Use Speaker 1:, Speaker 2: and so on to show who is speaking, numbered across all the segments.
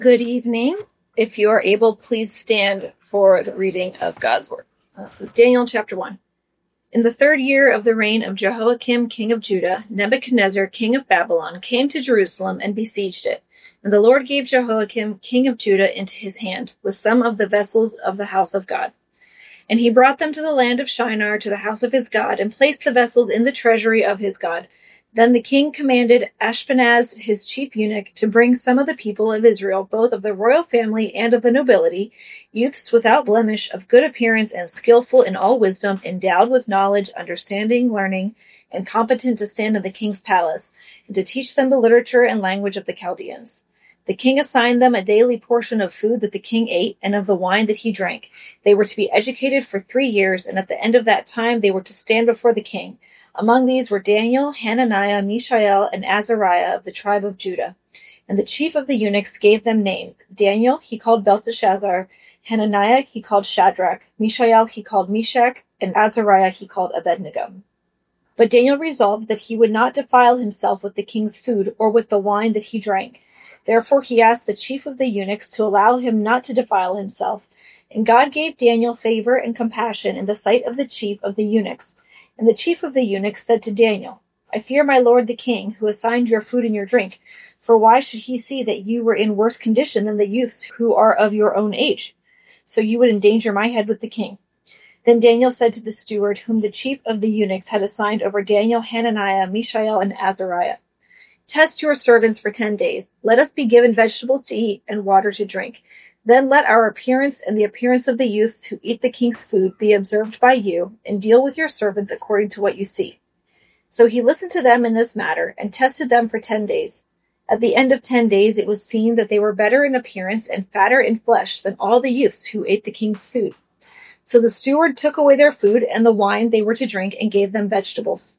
Speaker 1: Good evening. If you are able, please stand for the reading of God's Word. This is Daniel chapter 1. In the 3rd year of the reign of Jehoiakim, king of Judah, Nebuchadnezzar, king of Babylon, came to Jerusalem and besieged it. And the Lord gave Jehoiakim, king of Judah, into his hand, with some of the vessels of the house of God. And he brought them to the land of Shinar, to the house of his God, and placed the vessels in the treasury of his God. Then the king commanded Ashpenaz, his chief eunuch, to bring some of the people of Israel, both of the royal family and of the nobility, youths without blemish, of good appearance, and skillful in all wisdom, endowed with knowledge, understanding, learning, and competent to stand in the king's palace, and to teach them the literature and language of the Chaldeans. The king assigned them a daily portion of food that the king ate, and of the wine that he drank. They were to be educated for 3 years, and at the end of that time they were to stand before the king. Among these were Daniel, Hananiah, Mishael, and Azariah of the tribe of Judah. And the chief of the eunuchs gave them names. Daniel he called Belteshazzar, Hananiah he called Shadrach, Mishael he called Meshach, and Azariah he called Abednego. But Daniel resolved that he would not defile himself with the king's food or with the wine that he drank. Therefore he asked the chief of the eunuchs to allow him not to defile himself. And God gave Daniel favor and compassion in the sight of the chief of the eunuchs. And the chief of the eunuchs said to Daniel, I fear my lord the king, who assigned your food and your drink. For why should he see that you were in worse condition than the youths who are of your own age? So you would endanger my head with the king. Then Daniel said to the steward, whom the chief of the eunuchs had assigned over Daniel, Hananiah, Mishael, and Azariah, Test your servants for 10 days. Let us be given vegetables to eat and water to drink. Then let our appearance and the appearance of the youths who eat the king's food be observed by you, and deal with your servants according to what you see. So he listened to them in this matter, and tested them for 10 days. At the end of 10 days it was seen that they were better in appearance and fatter in flesh than all the youths who ate the king's food. So the steward took away their food and the wine they were to drink, and gave them vegetables.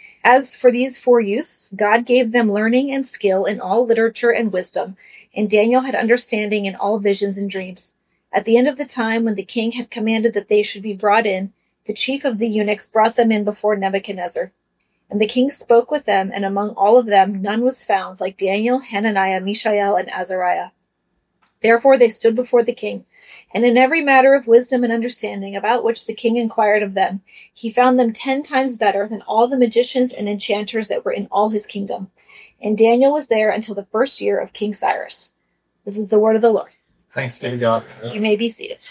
Speaker 1: As for these 4 youths, God gave them learning and skill in all literature and wisdom, and Daniel had understanding in all visions and dreams. At the end of the time, when the king had commanded that they should be brought in, the chief of the eunuchs brought them in before Nebuchadnezzar. And the king spoke with them, and among all of them none was found like Daniel, Hananiah, Mishael, and Azariah. Therefore they stood before the king, and in every matter of wisdom and understanding about which the king inquired of them, he found them 10 times better than all the magicians and enchanters that were in all his kingdom. And Daniel was there until the 1st year of King Cyrus. This is the word of the Lord.
Speaker 2: Thanks be to God.
Speaker 1: You may be seated.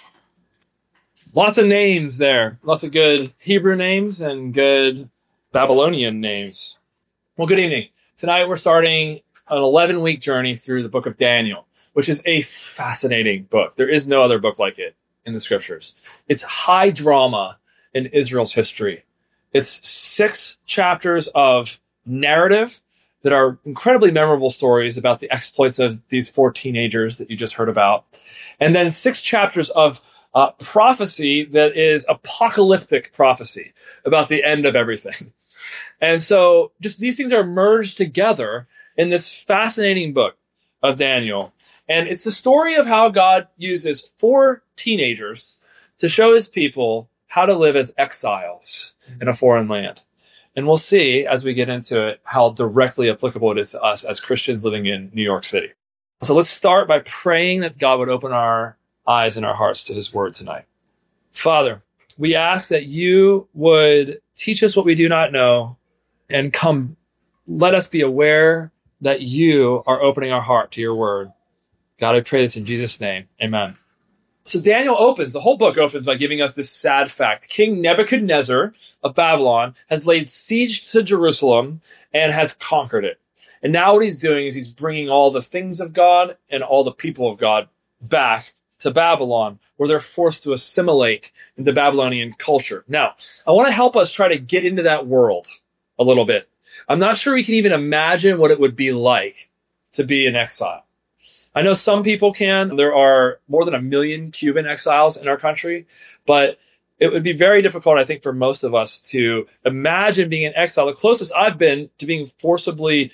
Speaker 2: Lots of names there. Lots of good Hebrew names and good Babylonian names. Well, good evening. Tonight we're starting an 11-week journey through the book of Daniel, which is a fascinating book. There is no other book like it in the scriptures. It's high drama in Israel's history. It's 6 chapters of narrative that are incredibly memorable stories about the exploits of these 4 teenagers that you just heard about. And then 6 chapters of prophecy that is apocalyptic prophecy about the end of everything. And so just these things are merged together in this fascinating book of Daniel. And it's the story of how God uses 4 teenagers to show his people how to live as exiles in a foreign land. And we'll see as we get into it how directly applicable it is to us as Christians living in New York City. So let's start by praying that God would open our eyes and our hearts to his word tonight. Father, we ask that you would teach us what we do not know, and let us be aware that you are opening our heart to your word. God, I pray this in Jesus' name. Amen. So the whole book opens by giving us this sad fact. King Nebuchadnezzar of Babylon has laid siege to Jerusalem and has conquered it. And now what he's doing is he's bringing all the things of God and all the people of God back to Babylon, where they're forced to assimilate into Babylonian culture. Now, I want to help us try to get into that world a little bit. I'm not sure we can even imagine what it would be like to be in exile. I know some people can. There are more than 1 million Cuban exiles in our country, but it would be very difficult, I think, for most of us to imagine being in exile. The closest I've been to being forcibly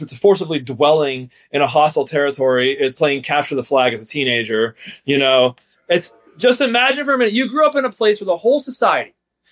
Speaker 2: dwelling in a hostile territory is playing capture the flag as a teenager. You know, it's just imagine for a minute, you grew up in a place where the whole society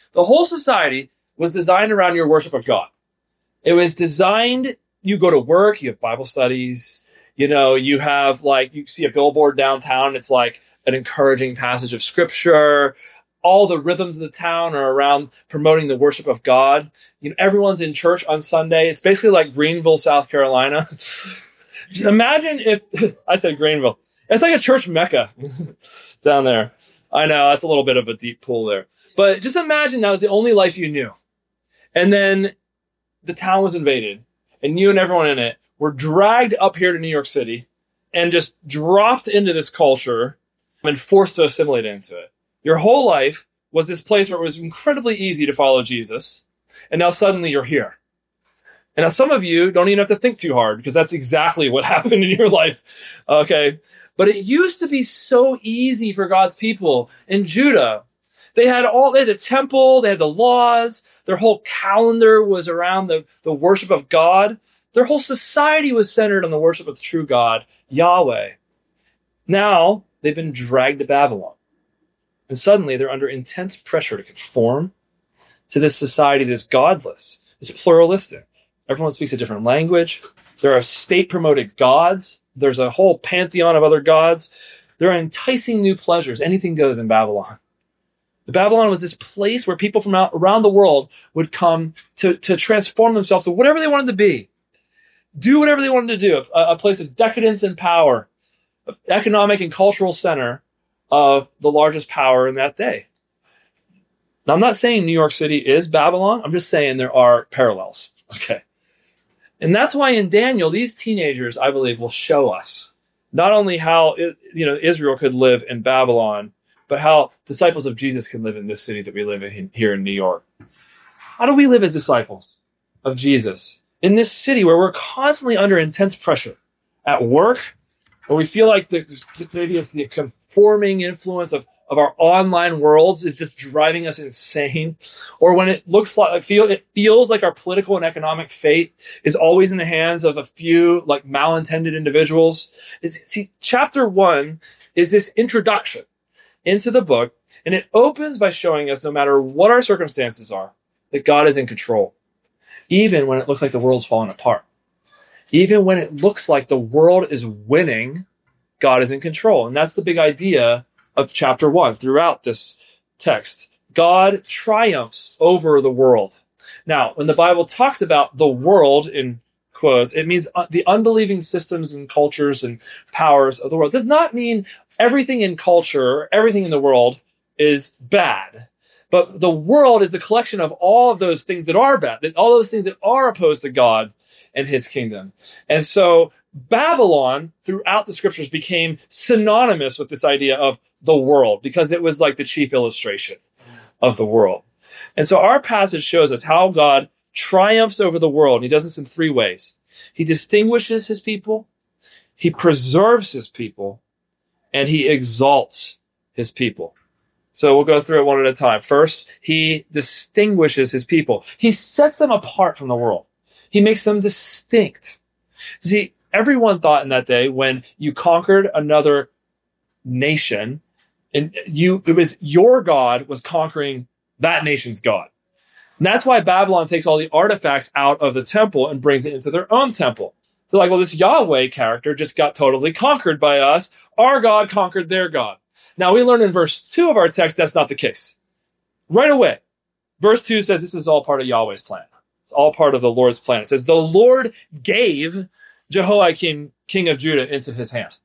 Speaker 2: was designed around your worship of God. It was designed, you go to work, you have Bible studies, You have you see a billboard downtown. It's like an encouraging passage of scripture. All the rhythms of the town are around promoting the worship of God. Everyone's in church on Sunday. It's basically like Greenville, South Carolina. Imagine if I said Greenville. It's like a church mecca down there. I know that's a little bit of a deep pool there, but just imagine that was the only life you knew. And then the town was invaded and you and everyone in it were dragged up here to New York City and just dropped into this culture and forced to assimilate into it. Your whole life was this place where it was incredibly easy to follow Jesus. And now suddenly you're here. And now some of you don't even have to think too hard because that's exactly what happened in your life. Okay. But it used to be so easy for God's people in Judah. They had the temple, they had the laws, their whole calendar was around the worship of God. Their whole society was centered on the worship of the true God, Yahweh. Now they've been dragged to Babylon. And suddenly they're under intense pressure to conform to this society that's godless, it's pluralistic. Everyone speaks a different language. There are state-promoted gods. There's a whole pantheon of other gods. There are enticing new pleasures. Anything goes in Babylon. Babylon was this place where people from around the world would come to transform themselves to whatever they wanted to be. Do whatever they wanted to do. A place of decadence and power. An economic and cultural center of the largest power in that day. Now, I'm not saying New York City is Babylon. I'm just saying there are parallels. Okay. And that's why in Daniel, these teenagers, I believe, will show us not only how Israel could live in Babylon, but how disciples of Jesus can live in this city that we live in here in New York. How do we live as disciples of Jesus in this city where we're constantly under intense pressure at work, where we feel like maybe it's the conforming influence of our online worlds is just driving us insane, or when it looks like it feels like our political and economic fate is always in the hands of a few malintended individuals. See, chapter 1 is this introduction into the book, and it opens by showing us no matter what our circumstances are, that God is in control, even when it looks like the world's falling apart. Even when it looks like the world is winning, God is in control. And that's the big idea of chapter 1 throughout this text. God triumphs over the world. Now, when the Bible talks about the world in quotes, it means the unbelieving systems and cultures and powers of the world. It does not mean everything in culture, everything in the world is bad. But the world is the collection of all of those things that are bad, all those things that are opposed to God and his kingdom. And so Babylon throughout the scriptures became synonymous with this idea of the world because it was like the chief illustration of the world. And so our passage shows us how God triumphs over the world. And he does this in 3 ways. He distinguishes his people, he preserves his people, and he exalts his people. So we'll go through it one at a time. First, he distinguishes his people. He sets them apart from the world. He makes them distinct. See, everyone thought in that day when you conquered another nation, and it was your God was conquering that nation's God. And that's why Babylon takes all the artifacts out of the temple and brings it into their own temple. They're like, well, this Yahweh character just got totally conquered by us. Our God conquered their God. Now we learn in verse 2 of our text that's not the case. Right away, verse 2 says this is all part of Yahweh's plan. It's all part of the Lord's plan. It says the Lord gave Jehoiakim, king of Judah, into his hand.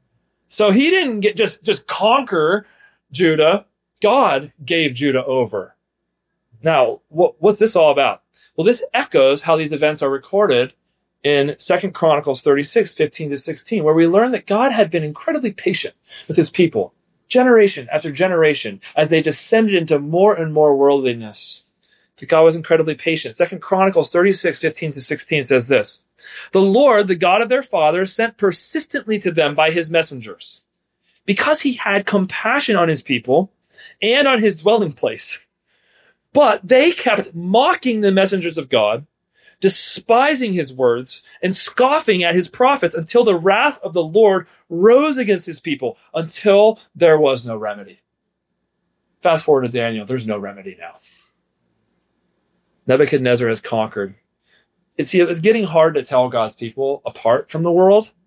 Speaker 2: So he didn't just conquer Judah. God gave Judah over. Now, what's this all about? Well, this echoes how these events are recorded in 2 Chronicles 36, 15 to 16, where we learn that God had been incredibly patient with his people, generation after generation, as they descended into more and more worldliness. That God was incredibly patient. 2 Chronicles 36, 15 to 16 says this: the Lord, the God of their fathers, sent persistently to them by his messengers, because he had compassion on his people and on his dwelling place. But they kept mocking the messengers of God, despising his words, and scoffing at his prophets until the wrath of the Lord rose against his people, until there was no remedy. Fast forward to Daniel, there's no remedy now. Nebuchadnezzar has conquered. It was getting hard to tell God's people apart from the world.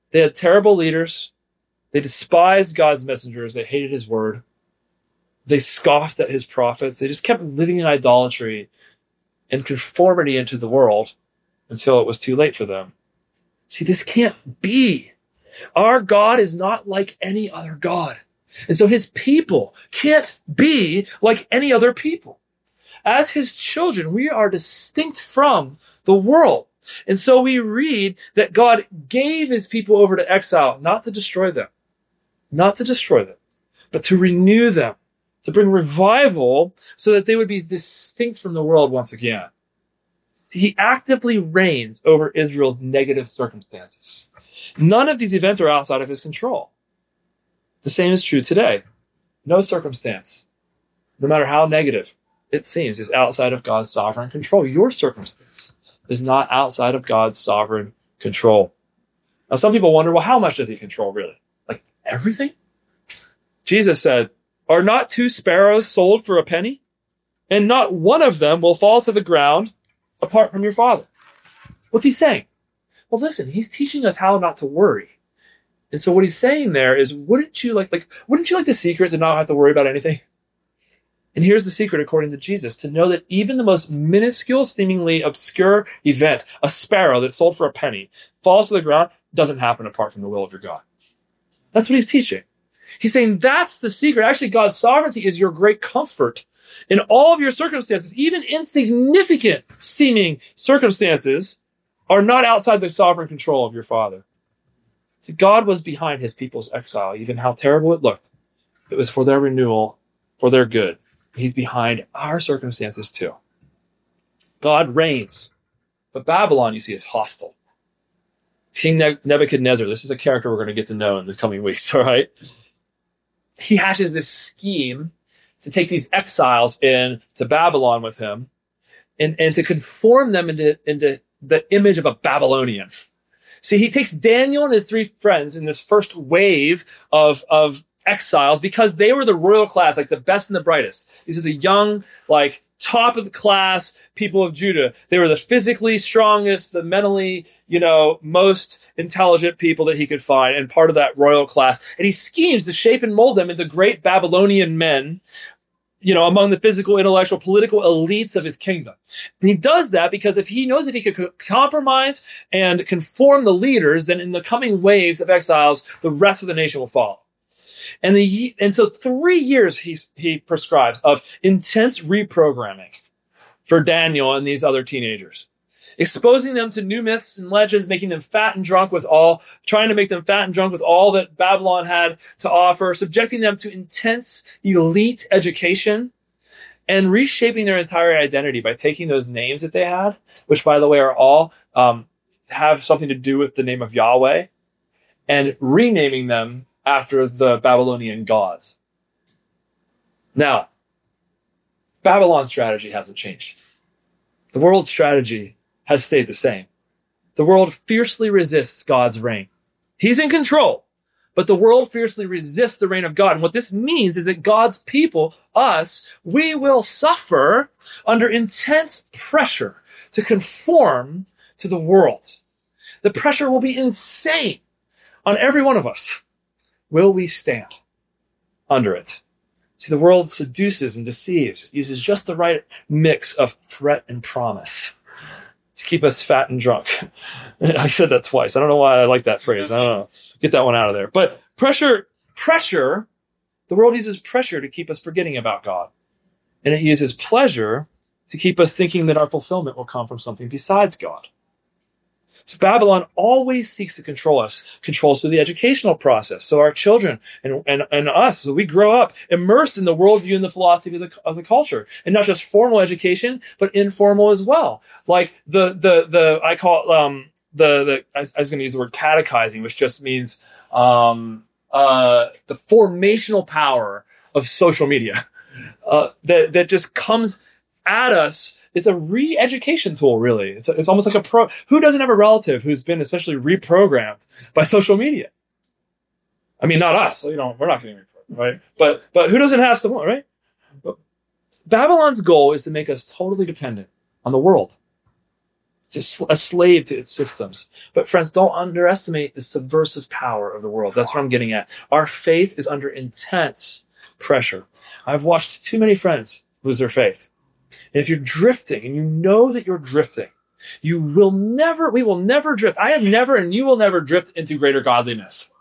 Speaker 2: They had terrible leaders. They despised God's messengers. They hated his word. They scoffed at his prophets. They just kept living in idolatry and conformity into the world until it was too late for them. See, this can't be. Our God is not like any other God. And so his people can't be like any other people. As his children, we are distinct from the world. And so we read that God gave his people over to exile, not to destroy them, but to renew them, to bring revival so that they would be distinct from the world once again. See, he actively reigns over Israel's negative circumstances. None of these events are outside of his control. The same is true today. No circumstance, no matter how negative it seems, is outside of God's sovereign control. Your circumstance is not outside of God's sovereign control. Now, some people wonder, well, how much does he control really? Like everything? Jesus said, "Are not 2 sparrows sold for a penny? And not one of them will fall to the ground apart from your Father." What's he saying? Well, listen, he's teaching us how not to worry. And so what he's saying there is, wouldn't you like the secret to not have to worry about anything? And here's the secret, according to Jesus, to know that even the most minuscule, seemingly obscure event, a sparrow that's sold for a penny, falls to the ground, doesn't happen apart from the will of your God. That's what he's teaching. He's saying that's the secret. Actually, God's sovereignty is your great comfort in all of your circumstances. Even insignificant seeming circumstances are not outside the sovereign control of your Father. See, God was behind his people's exile, even how terrible it looked. It was for their renewal, for their good. He's behind our circumstances too. God reigns, but Babylon, you see, is hostile. King Nebuchadnezzar, this is a character we're going to get to know in the coming weeks, all right? He hatches this scheme to take these exiles into Babylon with him and to conform them into the image of a Babylonian. See, he takes Daniel and his 3 friends in this first wave of exiles because they were the royal class, like the best and the brightest. These are the young, like top of the class people of Judah. They were the physically strongest, the mentally, most intelligent people that he could find and part of that royal class. And he schemes to shape and mold them into great Babylonian men, among the physical, intellectual, political elites of his kingdom. And he does that because if he could compromise and conform the leaders, then in the coming waves of exiles, the rest of the nation will follow. And so 3 years he prescribes of intense reprogramming for Daniel and these other teenagers, exposing them to new myths and legends, trying to make them fat and drunk with all that Babylon had to offer, subjecting them to intense elite education, and reshaping their entire identity by taking those names that they had, which, by the way, are all have something to do with the name of Yahweh, and renaming them after the Babylonian gods. Now, Babylon's strategy hasn't changed. The world's strategy has stayed the same. The world fiercely resists God's reign. He's in control, but the world fiercely resists the reign of God. And what this means is that God's people, we will suffer under intense pressure to conform to the world. The pressure will be insane on every one of us. Will we stand under it? See, the world seduces and deceives, uses just the right mix of threat and promise to keep us fat and drunk. I said that twice. I don't know why I like that phrase. I don't know. Get that one out of there. But pressure, the world uses pressure to keep us forgetting about God. And it uses pleasure to keep us thinking that our fulfillment will come from something besides God. So Babylon always seeks to control us, controls through the educational process. So our children and us, so we grow up immersed in the worldview and the philosophy of the culture, and not just formal education, but informal as well. Like I was going to use the word catechizing, which just means the formational power of social media that just comes at us. It's a re-education tool, really. It's almost like who doesn't have a relative who's been essentially reprogrammed by social media? I mean, not us. We're not getting reprogrammed, right? But who doesn't have someone, right? But Babylon's goal is to make us totally dependent on the world. It's a slave to its systems. But friends, don't underestimate the subversive power of the world. That's what I'm getting at. Our faith is under intense pressure. I've watched too many friends lose their faith. And if you're drifting, and you know that you're drifting, we will never drift. I have never, and you will never drift into greater godliness.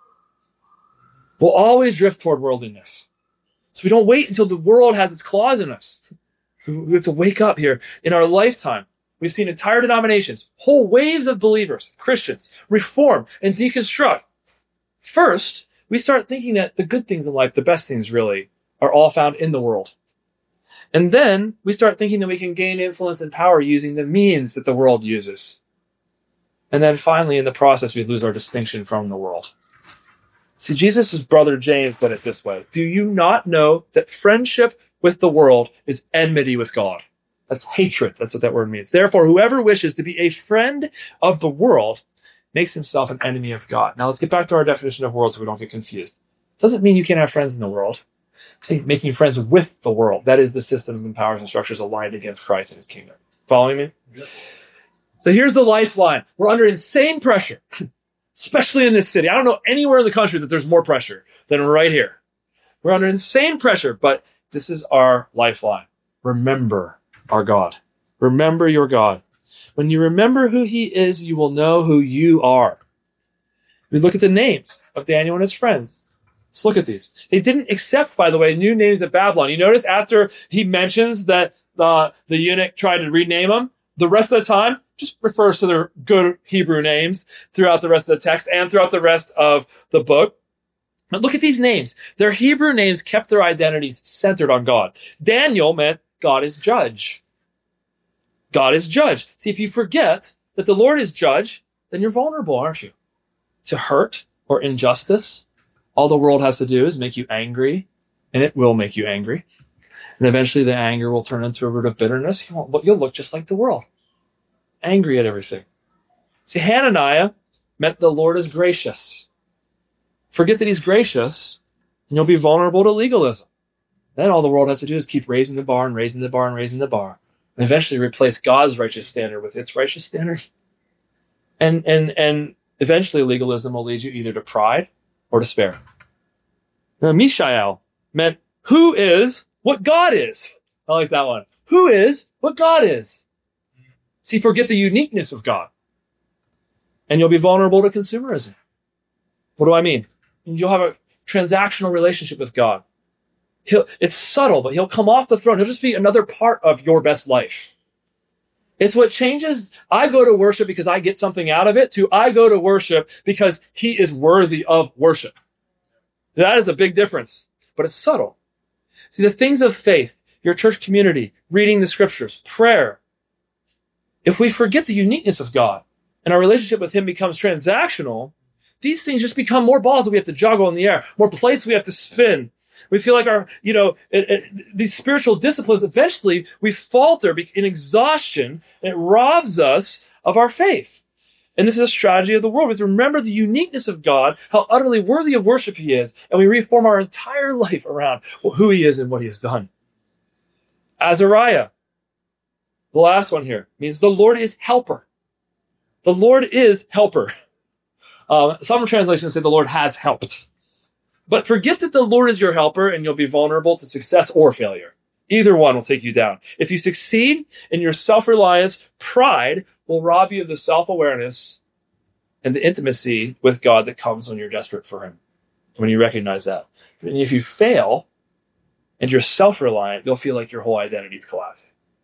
Speaker 2: We'll always drift toward worldliness. So we don't wait until the world has its claws in us. We have to wake up here. In our lifetime, we've seen entire denominations, whole waves of believers, Christians, reform and deconstruct. First, we start thinking that the good things in life, the best things really, are all found in the world. And then we start thinking that we can gain influence and power using the means that the world uses. And then finally, in the process, we lose our distinction from the world. See, Jesus' brother James said it this way. Do you not know that friendship with the world is enmity with God? That's hatred. That's what that word means. Therefore, whoever wishes to be a friend of the world makes himself an enemy of God. Now, let's get back to our definition of world so we don't get confused. It doesn't mean you can't have friends in the world. See, making friends with the world. That is the systems and powers and structures aligned against Christ and his kingdom. Following me? Yep. So here's the lifeline. We're under insane pressure, especially in this city. I don't know anywhere in the country that there's more pressure than right here. We're under insane pressure, but this is our lifeline. Remember our God. Remember your God. When you remember who he is, you will know who you are. We look at the names of Daniel and his friends. Let's look at these. They didn't accept, by the way, new names at Babylon. You notice after he mentions that the eunuch tried to rename them, the rest of the time just refers to their good Hebrew names throughout the rest of the text and throughout the rest of the book. But look at these names. Their Hebrew names kept their identities centered on God. Daniel meant God is judge. God is judge. See, if you forget that the Lord is judge, then you're vulnerable, aren't you? To hurt or injustice. All the world has to do is make you angry, and it will make you angry. And eventually the anger will turn into a root of bitterness. You'll look just like the world, angry at everything. See, Hananiah meant the Lord is gracious. Forget that he's gracious, and you'll be vulnerable to legalism. Then all the world has to do is keep raising the bar and raising the bar and raising the bar, and eventually replace God's righteous standard with its righteous standard. And eventually legalism will lead you either to pride or despair. Now, Mishael meant who is what God is. I like that one. Who is what God is. See, forget the uniqueness of God, and you'll be vulnerable to consumerism. What do I mean? You'll have a transactional relationship with God. It's subtle, but he'll come off the throne. He'll just be another part of your best life. It's what changes. I go to worship because I get something out of it to I go to worship because he is worthy of worship. That is a big difference, but it's subtle. See, the things of faith, your church community, reading the scriptures, prayer. If we forget the uniqueness of God and our relationship with him becomes transactional, these things just become more balls that we have to juggle in the air, more plates we have to spin. We feel like these spiritual disciplines, eventually we falter in exhaustion, and it robs us of our faith. And this is a strategy of the world. We have to remember the uniqueness of God, how utterly worthy of worship he is, and we reform our entire life around who he is and what he has done. Azariah, the last one here, means the Lord is helper. The Lord is helper. Some translations say the Lord has helped. But forget that the Lord is your helper and you'll be vulnerable to success or failure. Either one will take you down. If you succeed in your self-reliance, pride will rob you of the self-awareness and the intimacy with God that comes when you're desperate for him, when you recognize that. And if you fail and you're self-reliant, you'll feel like your whole identity is collapsing.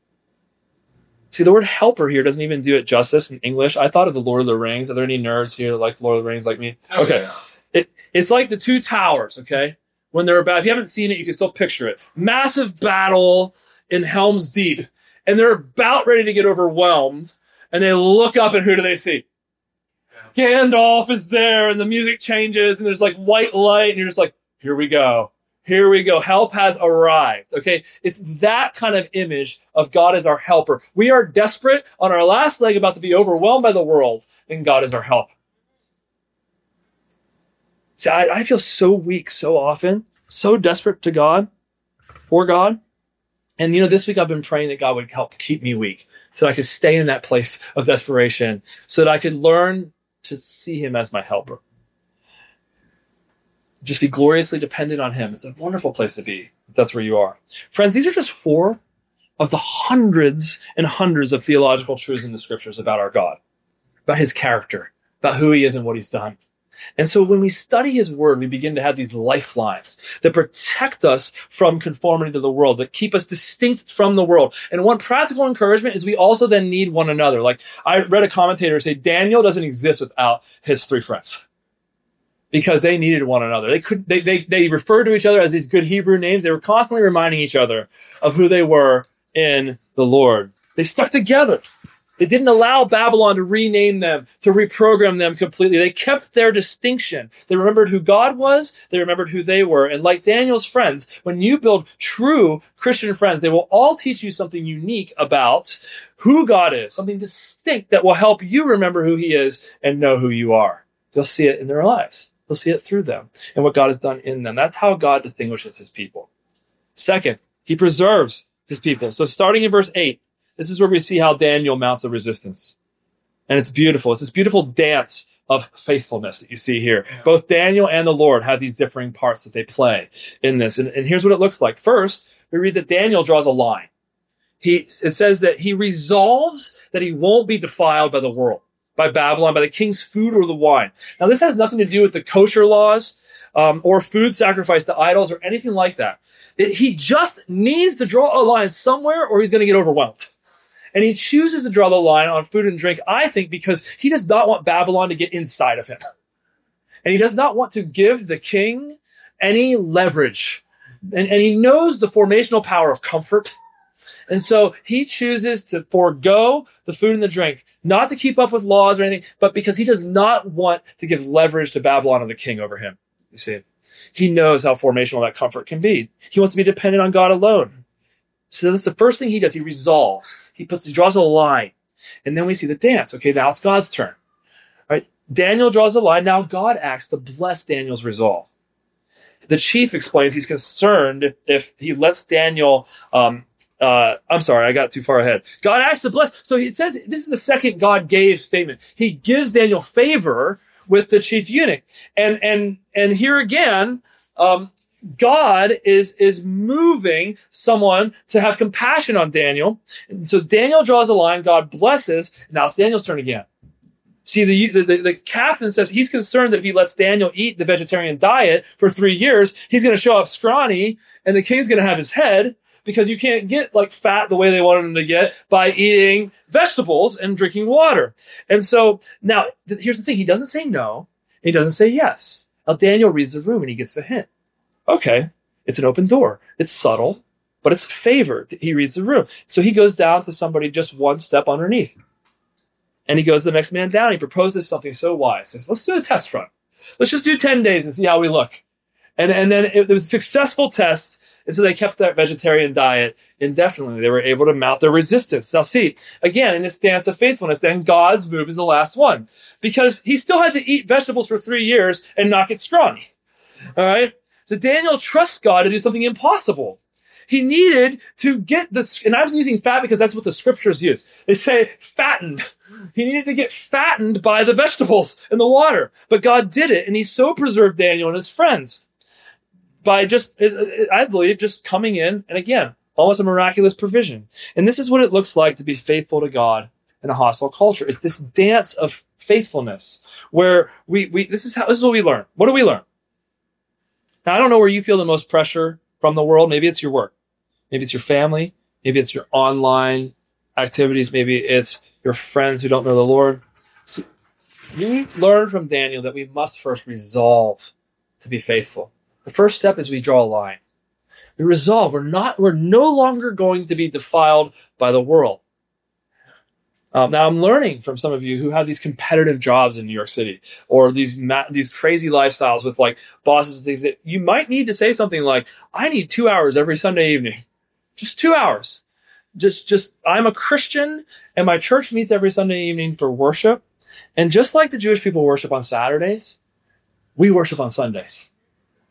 Speaker 2: See, the word helper here doesn't even do it justice in English. I thought of the Lord of the Rings. Are there any nerds here that like the Lord of the Rings like me? Okay. Yeah. It's like the two towers, okay? When they're about, if you haven't seen it, you can still picture it. Massive battle in Helm's Deep. And they're about ready to get overwhelmed. And they look up and who do they see? Yeah. Gandalf is there and the music changes and there's like white light and you're just like, here we go. Here we go. Help has arrived. Okay. It's that kind of image of God as our helper. We are desperate on our last leg about to be overwhelmed by the world and God is our help. See, I feel so weak so often, so desperate to God, for God. And, this week I've been praying that God would help keep me weak so that I could stay in that place of desperation, so that I could learn to see him as my helper. Just be gloriously dependent on him. It's a wonderful place to be, if that's where you are. Friends, these are just 4 of the hundreds and hundreds of theological truths in the scriptures about our God, about his character, about who he is and what he's done. And so when we study his word, we begin to have these lifelines that protect us from conformity to the world, that keep us distinct from the world. And one practical encouragement is we also then need one another. Like I read a commentator say, Daniel doesn't exist without his 3 friends, because they needed one another. They referred to each other as these good Hebrew names. They were constantly reminding each other of who they were in the Lord. They stuck together. They didn't allow Babylon to rename them, to reprogram them completely. They kept their distinction. They remembered who God was. They remembered who they were. And like Daniel's friends, when you build true Christian friends, they will all teach you something unique about who God is, something distinct that will help you remember who he is and know who you are. You'll see it in their lives. You'll see it through them and what God has done in them. That's how God distinguishes his people. Second, he preserves his people. So starting in verse 8, this is where we see how Daniel mounts a resistance. And it's beautiful. It's this beautiful dance of faithfulness that you see here. Both Daniel and the Lord have these differing parts that they play in this. And here's what it looks like. First, we read that Daniel draws a line. It says that he resolves that he won't be defiled by the world, by Babylon, by the king's food or the wine. Now, this has nothing to do with the kosher laws or food sacrifice to idols or anything like that. He just needs to draw a line somewhere or he's going to get overwhelmed. And he chooses to draw the line on food and drink, I think, because he does not want Babylon to get inside of him. And he does not want to give the king any leverage. And he knows the formational power of comfort. And so he chooses to forego the food and the drink, not to keep up with laws or anything, but because he does not want to give leverage to Babylon and the king over him. You see, he knows how formational that comfort can be. He wants to be dependent on God alone. So that's the first thing he does. He resolves. He draws a line. And then we see the dance. Okay, now it's God's turn. All right, Daniel draws a line. Now God acts to bless Daniel's resolve. The chief explains he's concerned if he lets Daniel, I'm sorry, I got too far ahead. God acts to bless. So he says, this is the second God gave statement. He gives Daniel favor with the chief eunuch. And here again, God is moving someone to have compassion on Daniel. And so Daniel draws a line, God blesses. Now it's Daniel's turn again. See, the captain says he's concerned that if he lets Daniel eat the vegetarian diet for 3 years, he's going to show up scrawny and the king's going to have his head, because you can't get like fat the way they wanted him to get by eating vegetables and drinking water. And so now here's the thing. He doesn't say no. He doesn't say yes. Now Daniel reads the room and he gets the hint. Okay, it's an open door. It's subtle, but it's favored. He reads the room. So he goes down to somebody just one step underneath. And he goes to the next man down. He proposes something so wise. He says, let's do a test run. Let's just do 10 days and see how we look. And then it was a successful test. And so they kept that vegetarian diet indefinitely. They were able to mount their resistance. Now see, again, in this dance of faithfulness, then God's move is the last one, because he still had to eat vegetables for 3 years and not get scrawny. All right. So Daniel trusts God to do something impossible. He needed to get this, and I was using fat because that's what the scriptures use. They say fattened. He needed to get fattened by the vegetables and the water. But God did it, and he so preserved Daniel and his friends by just, I believe, just coming in, and again, almost a miraculous provision. And this is what it looks like to be faithful to God in a hostile culture. It's this dance of faithfulness where this is what we learn. What do we learn? Now, I don't know where you feel the most pressure from the world. Maybe it's your work. Maybe it's your family. Maybe it's your online activities. Maybe it's your friends who don't know the Lord. So we learn from Daniel that we must first resolve to be faithful. The first step is we draw a line. We resolve. We're no longer going to be defiled by the world. Now, I'm learning from some of you who have these competitive jobs in New York City, or these crazy lifestyles with like bosses and things, that you might need to say something like, I need 2 hours every Sunday evening. Just 2 hours. Just I'm a Christian and my church meets every Sunday evening for worship. And just like the Jewish people worship on Saturdays, we worship on Sundays.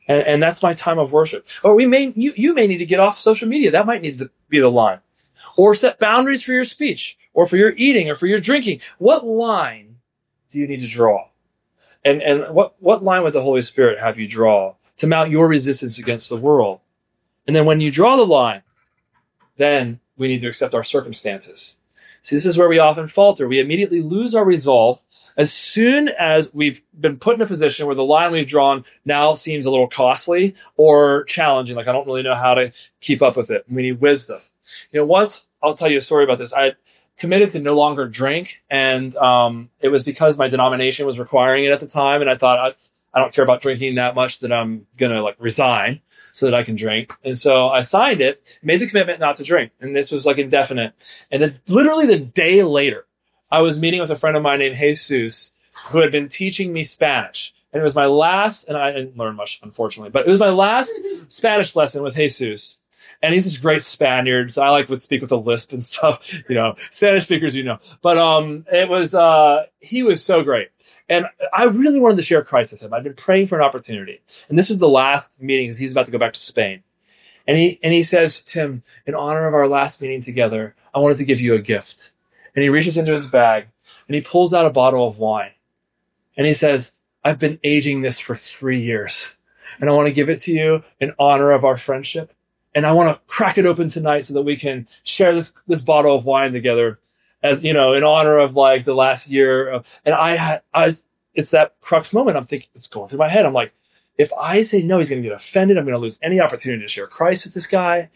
Speaker 2: And that's my time of worship. Or you may need to get off social media. That might need to be the line. Or set boundaries for your speech, or for your eating, or for your drinking. What line do you need to draw? And what line would the Holy Spirit have you draw to mount your resistance against the world? And then when you draw the line, then we need to accept our circumstances. See, this is where we often falter. We immediately lose our resolve as soon as we've been put in a position where the line we've drawn now seems a little costly or challenging. Like, I don't really know how to keep up with it. We need wisdom. Once, I'll tell you a story about this. I committed to no longer drink, and it was because my denomination was requiring it at the time, and I thought, I don't care about drinking that much that I'm going to resign so that I can drink. And so I signed it, made the commitment not to drink. And this was indefinite. And then literally the day later, I was meeting with a friend of mine named Jesus, who had been teaching me Spanish. And it was my last, and I didn't learn much, unfortunately, but it was my last Spanish lesson with Jesus. And he's this great Spaniard, so I would speak with a lisp and stuff, Spanish speakers, But he was so great. And I really wanted to share Christ with him. I'd been praying for an opportunity. And this was the last meeting, because he's about to go back to Spain. And he says, Tim, in honor of our last meeting together, I wanted to give you a gift. And he reaches into his bag, and he pulls out a bottle of wine. And he says, I've been aging this for 3 years. And I want to give it to you in honor of our friendship. And I want to crack it open tonight so that we can share this bottle of wine together, as in honor of the last year. And it's that crux moment. I'm thinking, it's going through my head. I'm like, if I say no, he's going to get offended. I'm going to lose any opportunity to share Christ with this guy.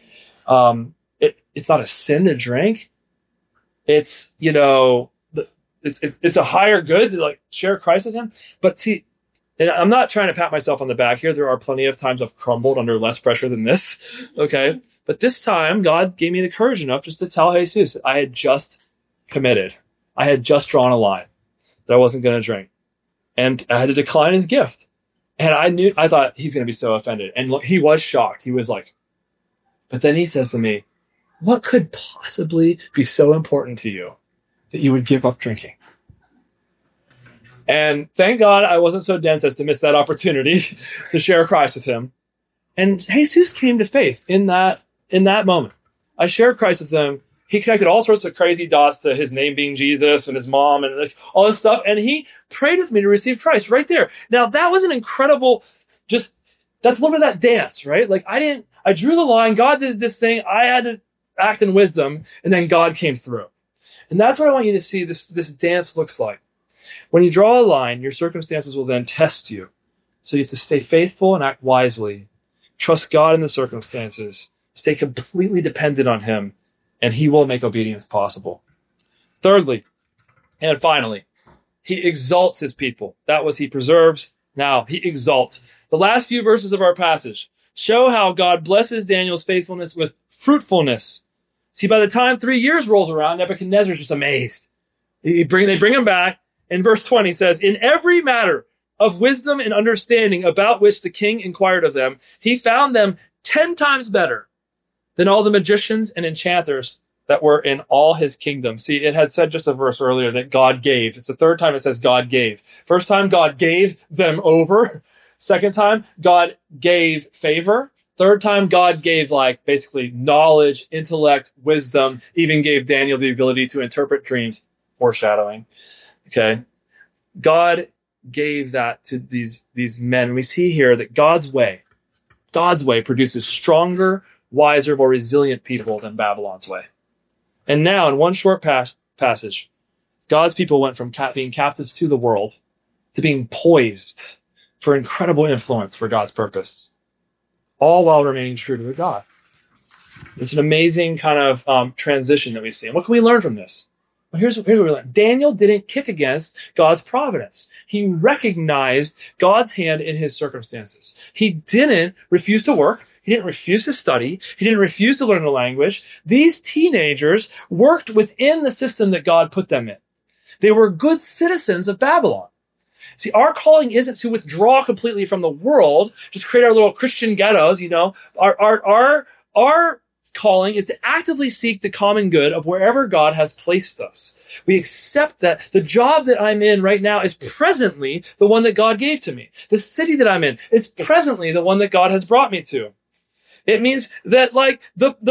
Speaker 2: It's not a sin to drink. It's it's a higher good to share Christ with him. But see, and I'm not trying to pat myself on the back here. There are plenty of times I've crumbled under less pressure than this. Okay. But this time, God gave me the courage enough just to tell Jesus that I had just committed. I had just drawn a line that I wasn't going to drink. And I had to decline his gift. And I thought he's going to be so offended. And look, he was shocked. He was like, but then he says to me, what could possibly be so important to you that you would give up drinking? And thank God I wasn't so dense as to miss that opportunity to share Christ with him. And Jesus came to faith in that moment. I shared Christ with him. He connected all sorts of crazy dots to his name being Jesus and his mom and all this stuff. And he prayed with me to receive Christ right there. Now, that was an incredible, that's a little bit of that dance, right? I drew the line. God did this thing. I had to act in wisdom, and then God came through. And that's what I want you to see this dance looks like. When you draw a line, your circumstances will then test you. So you have to stay faithful and act wisely. Trust God in the circumstances. Stay completely dependent on him, and he will make obedience possible. Thirdly, and finally, he exalts his people. That was he preserves. Now he exalts. The last few verses of our passage show how God blesses Daniel's faithfulness with fruitfulness. See, by the time 3 years rolls around, Nebuchadnezzar is just amazed. They bring him back. And verse 20 says, in every matter of wisdom and understanding about which the king inquired of them, he found them 10 times better than all the magicians and enchanters that were in all his kingdom. See, it had said just a verse earlier that God gave. It's the third time it says God gave. First time, God gave them over. Second time, God gave favor. Third time, God gave basically knowledge, intellect, wisdom, even gave Daniel the ability to interpret dreams, foreshadowing. Okay. God gave that to these men. We see here that God's way produces stronger, wiser, more resilient people than Babylon's way. And now in one short passage, God's people went from being captives to the world to being poised for incredible influence for God's purpose, all while remaining true to their God. It's an amazing kind of transition that we see. And what can we learn from this? Well, here's what we learned. Daniel didn't kick against God's providence. He recognized God's hand in his circumstances. He didn't refuse to work. He didn't refuse to study. He didn't refuse to learn the language. These teenagers worked within the system that God put them in. They were good citizens of Babylon. See, our calling isn't to withdraw completely from the world, just create our little Christian ghettos, Our calling is to actively seek the common good of wherever God has placed us. We accept that the job that I'm in right now is presently the one that God gave to me. The city that I'm in is presently the one that God has brought me to. It means that like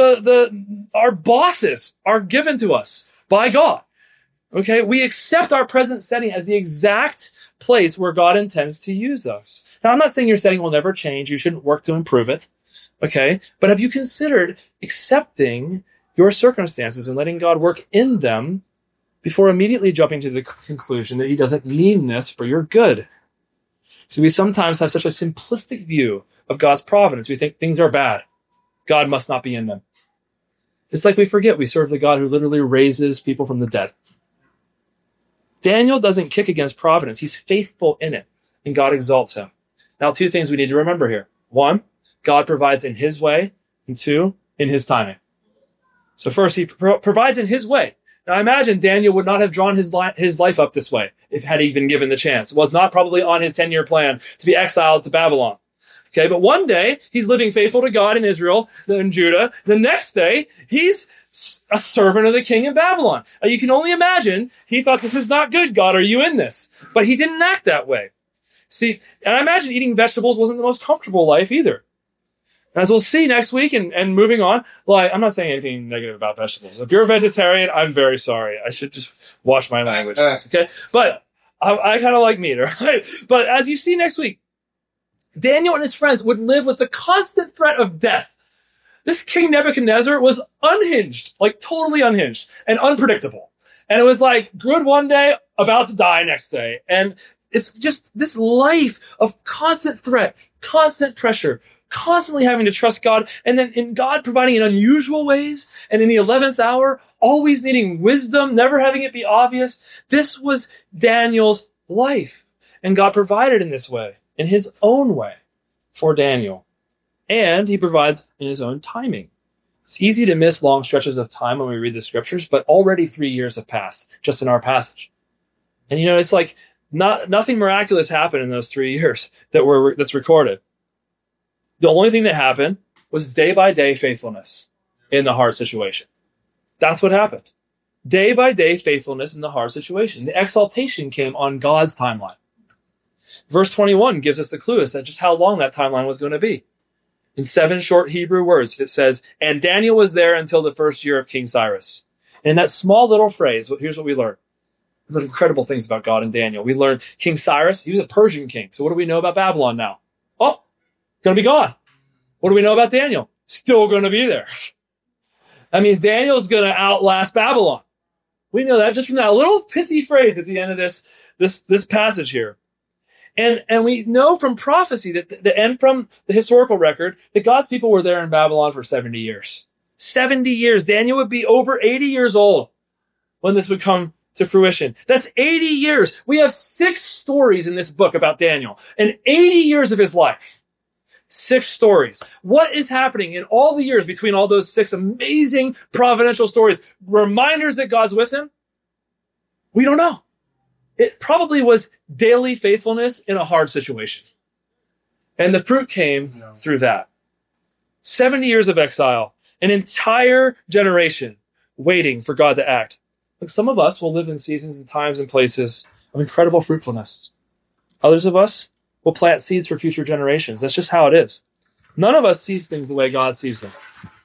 Speaker 2: our bosses are given to us by God. Okay, we accept our present setting as the exact place where God intends to use us. Now, I'm not saying your setting will never change. You shouldn't work to improve it. Okay, but have you considered accepting your circumstances and letting God work in them before immediately jumping to the conclusion that he doesn't mean this for your good? So we sometimes have such a simplistic view of God's providence. We think things are bad. God must not be in them. It's like we forget we serve the God who literally raises people from the dead. Daniel doesn't kick against providence. He's faithful in it, and God exalts him. Now, two things we need to remember here. One, God provides in his way, and two, in his timing. So first, he provides in his way. Now, I imagine Daniel would not have drawn his life up this way if had he been given the chance. It was not probably on his 10-year plan to be exiled to Babylon. Okay, but one day, he's living faithful to God in Israel, then in Judah. The next day, he's a servant of the king in Babylon. You can only imagine, he thought, this is not good, God, are you in this? But he didn't act that way. See, and I imagine eating vegetables wasn't the most comfortable life either. As we'll see next week and moving on, well, I'm not saying anything negative about vegetables. If you're a vegetarian, I'm very sorry. I should just watch my language. Okay? But I kind of like meat, right? But as you see next week, Daniel and his friends would live with the constant threat of death. This King Nebuchadnezzar was unhinged, like totally unhinged and unpredictable. And it was like good one day, about to die next day. And it's just this life of constant threat, constant pressure, constantly having to trust God, and then in God providing in unusual ways, and in the 11th hour, always needing wisdom, never having it be obvious. This was Daniel's life. And God provided in this way, in his own way, for Daniel. And he provides in his own timing. It's easy to miss long stretches of time when we read the scriptures, but already 3 years have passed just in our passage. And it's like nothing miraculous happened in those 3 years that's recorded. The only thing that happened was day by day faithfulness in the hard situation. That's what happened. Day by day faithfulness in the hard situation. The exaltation came on God's timeline. Verse 21 gives us the clue as to just how long that timeline was going to be. In 7 short Hebrew words, it says, and Daniel was there until the first year of King Cyrus. And in that small little phrase, here's what we learn. There's incredible things about God and Daniel. We learn King Cyrus, he was a Persian king. So what do we know about Babylon now? Oh, going to be gone. What do we know about Daniel? Still going to be there. That means Daniel's going to outlast Babylon. We know that just from that little pithy phrase at the end of this passage here. And we know from prophecy and from the historical record that God's people were there in Babylon for 70 years. 70 years. Daniel would be over 80 years old when this would come to fruition. That's 80 years. We have 6 stories in this book about Daniel and 80 years of his life. 6 stories. What is happening in all the years between all those 6 amazing providential stories? Reminders that God's with him? We don't know. It probably was daily faithfulness in a hard situation. And the fruit came through that. 70 years of exile, an entire generation waiting for God to act. Look, some of us will live in seasons and times and places of incredible fruitfulness. Others of us will plant seeds for future generations. That's just how it is. None of us sees things the way God sees them.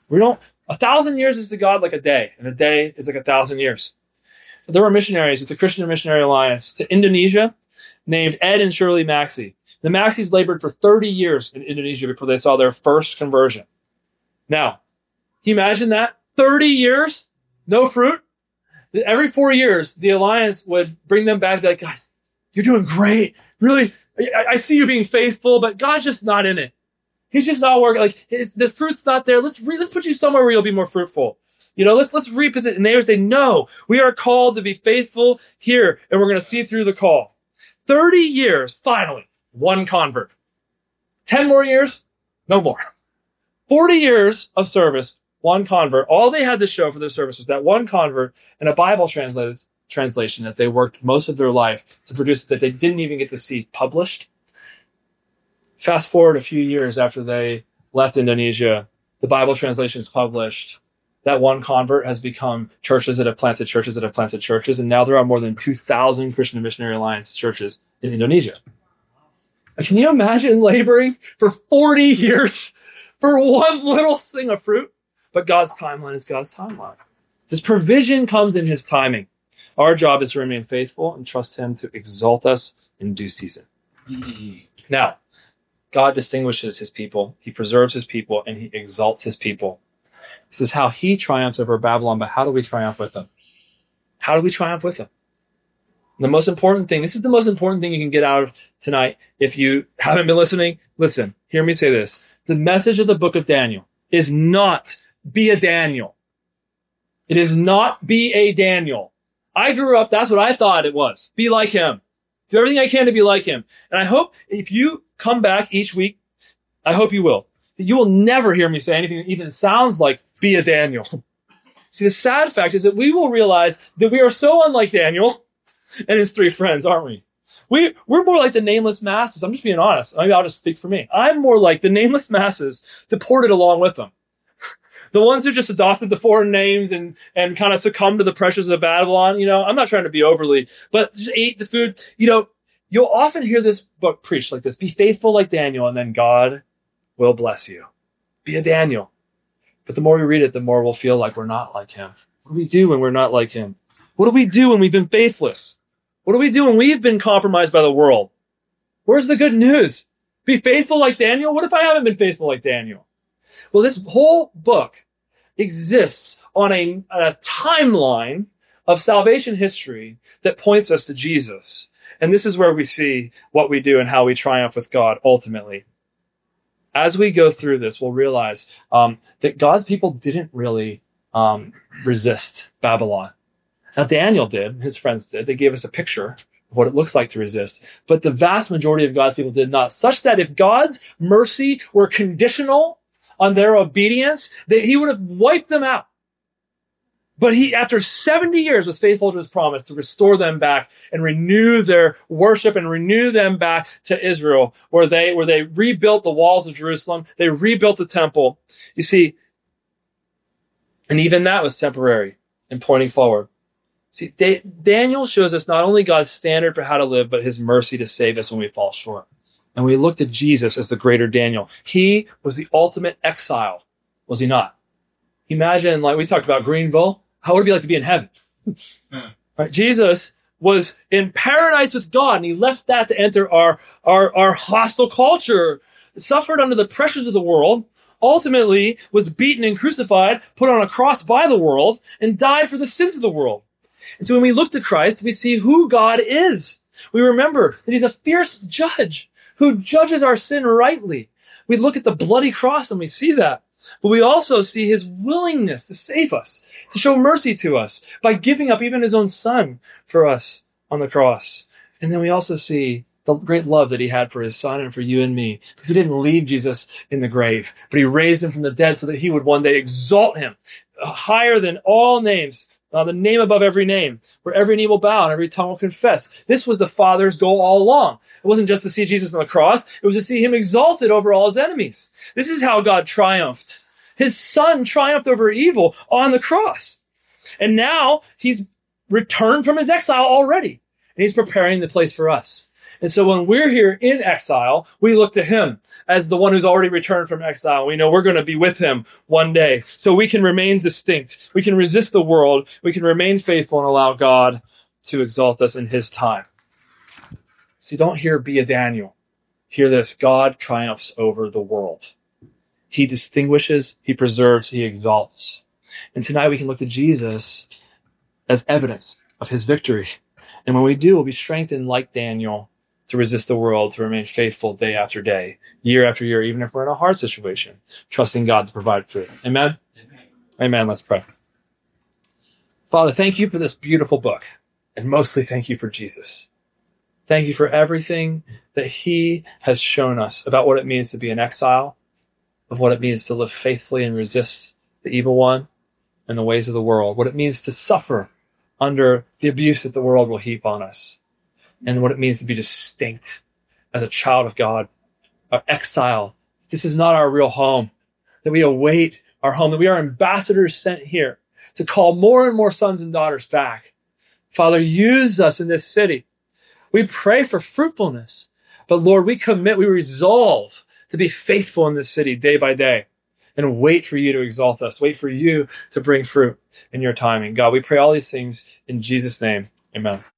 Speaker 2: 1,000 years is to God like a day, and a day is like 1,000 years. There were missionaries with the Christian Missionary Alliance to Indonesia named Ed and Shirley Maxey. The Maxeys labored for 30 years in Indonesia before they saw their first conversion. Now, can you imagine that? 30 years? No fruit? Every 4 years, the Alliance would bring them back and be like, guys, you're doing great. Really, I see you being faithful, but God's just not in it. He's just not working. Like, the fruit's not there. Let's put you somewhere where you'll be more fruitful. Let's reposition. And they would say, no, we are called to be faithful here, and we're going to see through the call. 30 years, finally, 1 convert. 10 more years, no more. 40 years of service, 1 convert. All they had to show for their service was that 1 convert and a Bible translation that they worked most of their life to produce that they didn't even get to see published. Fast forward a few years after they left Indonesia, the Bible translation is published, that one convert has become churches that have planted churches that have planted churches. And now there are more than 2,000 Christian Missionary Alliance churches in Indonesia. Can you imagine laboring for 40 years for one little thing of fruit? But God's timeline is God's timeline. His provision comes in his timing. Our job is to remain faithful and trust him to exalt us in due season. Now, God distinguishes his people. He preserves his people, and he exalts his people. This is how he triumphs over Babylon, but how do we triumph with him? How do we triumph with him? The most important thing, this is the most important thing you can get out of tonight. If you haven't been listening, listen, hear me say this. The message of the book of Daniel is not be a Daniel. It is not be a Daniel. I grew up, that's what I thought it was. Be like him. Do everything I can to be like him. And I hope if you come back each week, I hope you will. You will never hear me say anything that even sounds like be a Daniel. See, the sad fact is that we will realize that we are so unlike Daniel and his three friends, aren't we? We're more like the nameless masses. I'm just being honest. Maybe I'll just speak for me. I'm more like the nameless masses deported along with them. The ones who just adopted the foreign names and kind of succumbed to the pressures of Babylon. You know, I'm not trying to be overly, but just ate the food. You know, you'll often hear this book preached like this. Be faithful like Daniel, and then God will bless you. Be a Daniel. But the more we read it, the more we'll feel like we're not like him. What do we do when we're not like him? What do we do when we've been faithless? What do we do when we've been compromised by the world? Where's the good news? Be faithful like Daniel? What if I haven't been faithful like Daniel? Well, this whole book exists on a timeline of salvation history that points us to Jesus. And this is where we see what we do and how we triumph with God ultimately. As we go through this, we'll realize that God's people didn't really resist Babylon. Now, Daniel did, his friends did. They gave us a picture of what it looks like to resist. But the vast majority of God's people did not, such that if God's mercy were conditional on their obedience, that he would have wiped them out. But he, after 70 years, was faithful to his promise to restore them back and renew their worship and renew them back to Israel, where they rebuilt the walls of Jerusalem. They rebuilt the temple. You see, and even that was temporary and pointing forward. See, Daniel shows us not only God's standard for how to live, but his mercy to save us when we fall short. And we looked at Jesus as the greater Daniel. He was the ultimate exile, was he not? Imagine, like we talked about Greenville. How would it be like to be in heaven? Right? Jesus was in paradise with God, and he left that to enter our hostile culture, suffered under the pressures of the world, ultimately was beaten and crucified, put on a cross by the world, and died for the sins of the world. And so when we look to Christ, we see who God is. We remember that he's a fierce judge who judges our sin rightly. We look at the bloody cross and we see that. But we also see his willingness to save us, to show mercy to us by giving up even his own son for us on the cross. And then we also see the great love that he had for his son and for you and me, because he didn't leave Jesus in the grave, but he raised him from the dead so that he would one day exalt him higher than all names, the name above every name, where every knee will bow and every tongue will confess. This was the Father's goal all along. It wasn't just to see Jesus on the cross. It was to see him exalted over all his enemies. This is how God triumphed. His son triumphed over evil on the cross. And now he's returned from his exile already. And he's preparing the place for us. And so when we're here in exile, we look to him as the one who's already returned from exile. We know we're going to be with him one day. So we can remain distinct. We can resist the world. We can remain faithful and allow God to exalt us in his time. See, don't hear be a Daniel. Hear this. God triumphs over the world. He distinguishes, he preserves, he exalts. And tonight we can look to Jesus as evidence of his victory. And when we do, we'll be strengthened like Daniel to resist the world, to remain faithful day after day, year after year, even if we're in a hard situation, trusting God to provide food. Amen? Amen. Let's pray. Father, thank you for this beautiful book, and mostly thank you for Jesus. Thank you for everything that he has shown us about what it means to be in exile, of what it means to live faithfully and resist the evil one and the ways of the world, what it means to suffer under the abuse that the world will heap on us, and what it means to be distinct as a child of God, our exile. This is not our real home. that we await our home, that we are ambassadors sent here to call more and more sons and daughters back. Father, use us in this city. We pray for fruitfulness, but Lord, we resolve to be faithful in this city day by day and wait for you to exalt us, wait for you to bring fruit in your timing. God, we pray all these things in Jesus' name. Amen.